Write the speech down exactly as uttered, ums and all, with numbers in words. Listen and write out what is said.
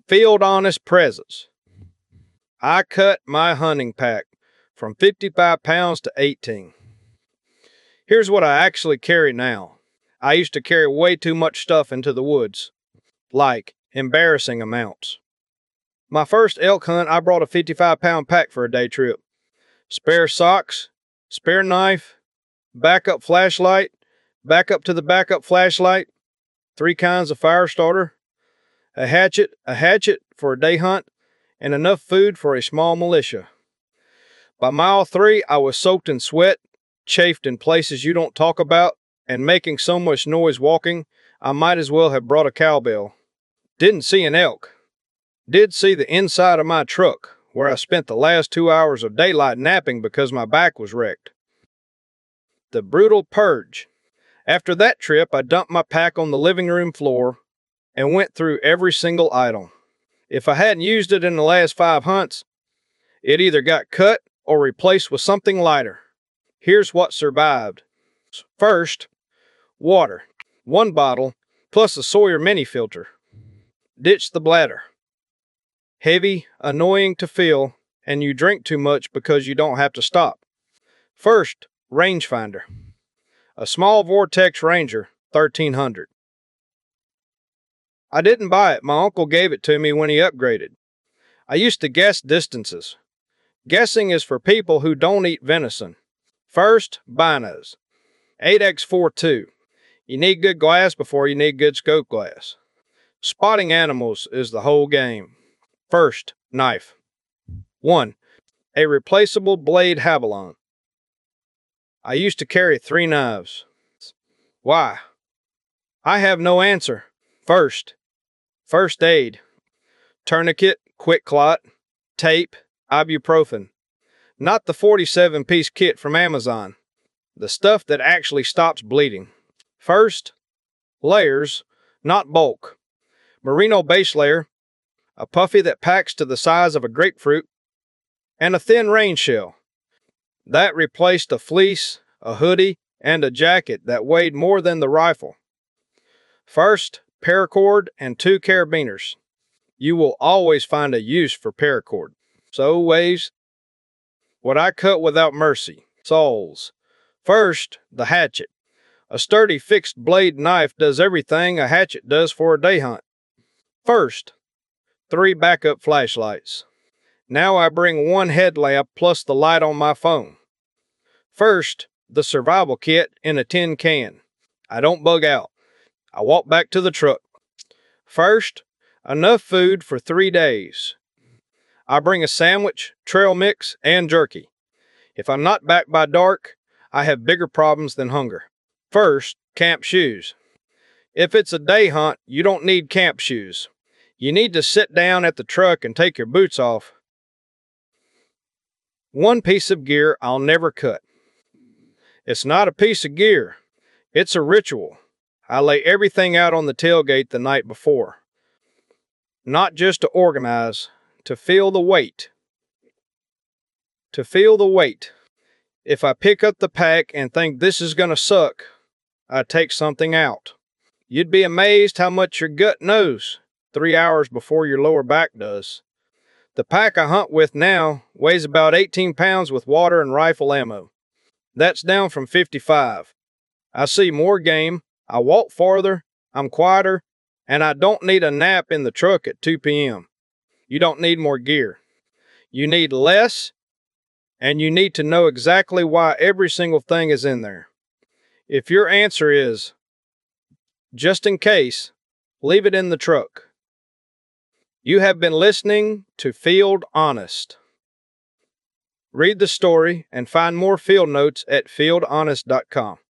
Field Honest presents. I cut my hunting pack from fifty-five pounds to eighteen. Here's what I actually carry now. I used to carry way too much stuff into the woods, like embarrassing amounts. My first elk hunt, I brought a fifty-five pound pack for a day trip. Spare socks, spare knife, backup flashlight, backup to the backup flashlight, three kinds of fire starter, a hatchet, a hatchet for a day hunt, and enough food for a small militia. By mile three, I was soaked in sweat, chafed in places you don't talk about, and making so much noise walking, I might as well have brought a cowbell. Didn't see an elk. Did see the inside of my truck, where I spent the last two hours of daylight napping because my back was wrecked. The brutal purge. After that trip, I dumped my pack on the living room floor and went through every single item. If I hadn't used it in the last five hunts, it either got cut or replaced with something lighter. Here's what survived. First, water. One bottle, plus a Sawyer mini filter. Ditch the bladder. Heavy, annoying to fill, and you drink too much because you don't have to stop. First, rangefinder. A small Vortex Ranger, thirteen hundred. I didn't buy it. My uncle gave it to me when he upgraded. I used to guess distances. Guessing is for people who don't eat venison. First, binos. eight by forty-two. You need good glass before you need good scope glass. Spotting animals is the whole game. First, knife. One, a replaceable blade Havalon. I used to carry three knives. Why? I have no answer. First, first aid. Tourniquet, quick clot, tape, ibuprofen. Not the forty-seven piece kit from Amazon. The stuff that actually stops bleeding. First, layers, not bulk. Merino base layer, a puffy that packs to the size of a grapefruit, and a thin rain shell. That replaced a fleece, a hoodie, and a jacket that weighed more than the rifle. First, paracord and two carabiners. You will always find a use for paracord. So weighs what I cut without mercy. Saws. First, the hatchet. A sturdy fixed blade knife does everything a hatchet does for a day hunt. First, three backup flashlights. Now I bring one headlamp plus the light on my phone. First, the survival kit in a tin can. I don't bug out. I walk back to the truck. First, enough food for three days. I bring a sandwich, trail mix, and jerky. If I'm not back by dark, I have bigger problems than hunger. First, camp shoes. If it's a day hunt, you don't need camp shoes. You need to sit down at the truck and take your boots off. One piece of gear I'll never cut. It's not a piece of gear. It's a ritual. I lay everything out on the tailgate the night before. Not just to organize, to feel the weight. To feel the weight. If I pick up the pack and think this is gonna suck, I take something out. You'd be amazed how much your gut knows three hours before your lower back does. The pack I hunt with now weighs about eighteen pounds with water and rifle ammo. That's down from fifty-five. I see more game, I walk farther, I'm quieter, and I don't need a nap in the truck at two p m You don't need more gear. You need less, and you need to know exactly why every single thing is in there. If your answer is, just in case, leave it in the truck. You have been listening to Field Honest. Read the story and find more field notes at field honest dot com.